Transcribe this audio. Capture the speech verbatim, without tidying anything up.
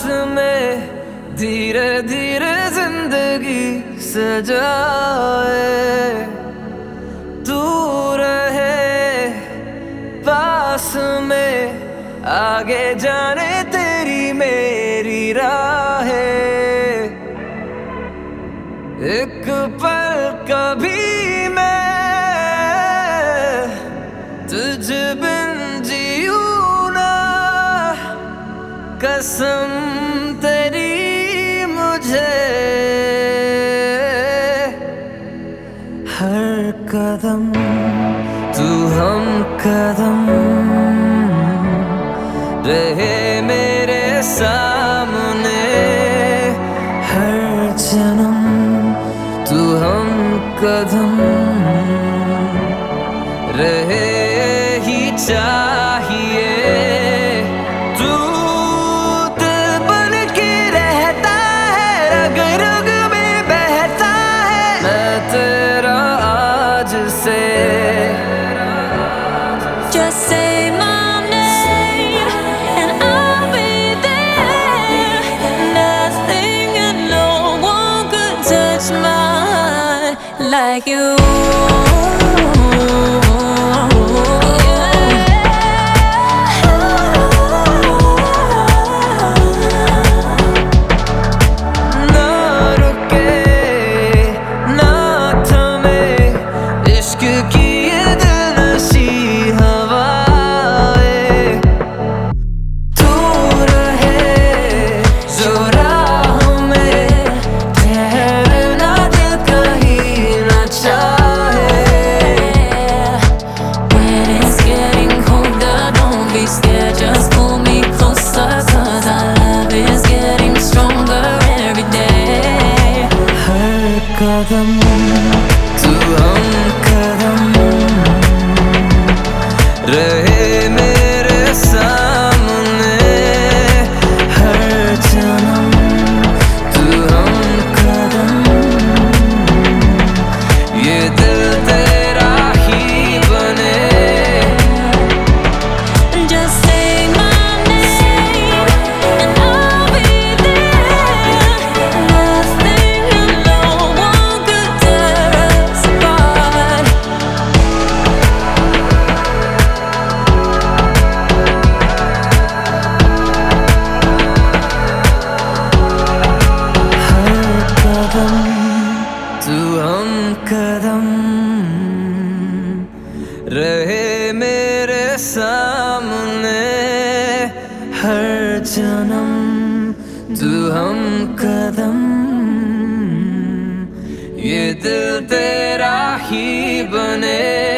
में धीरे धीरे जिंदगी सजाए, तू रहे पास में, आगे जाने तेरी मेरी राहें। एक पल कभी मैं तुझ बिन जीऊं ना, कसम तेरी मुझे। हर कदम तू हम कदम रहे मेरे सामने, हर जन्म तू हम कदम रहे ही चाहिए। तू दिल बन के रहता है, रग रग में बहता है, मैं तेरा आज से। Just say my name and I'll be there. Nothing and no one could touch my heart like you. Just pull me closer, cause our love is getting stronger every day. हर कदम तू हम कदम रहे मेरे सामने, हर जन्म तू हम कदम, ये दिल तेरा ही बने। तू हम कदम रहे मेरे सामने, हर जन्म तू हम कदम, ये दिल तेरा ही बने।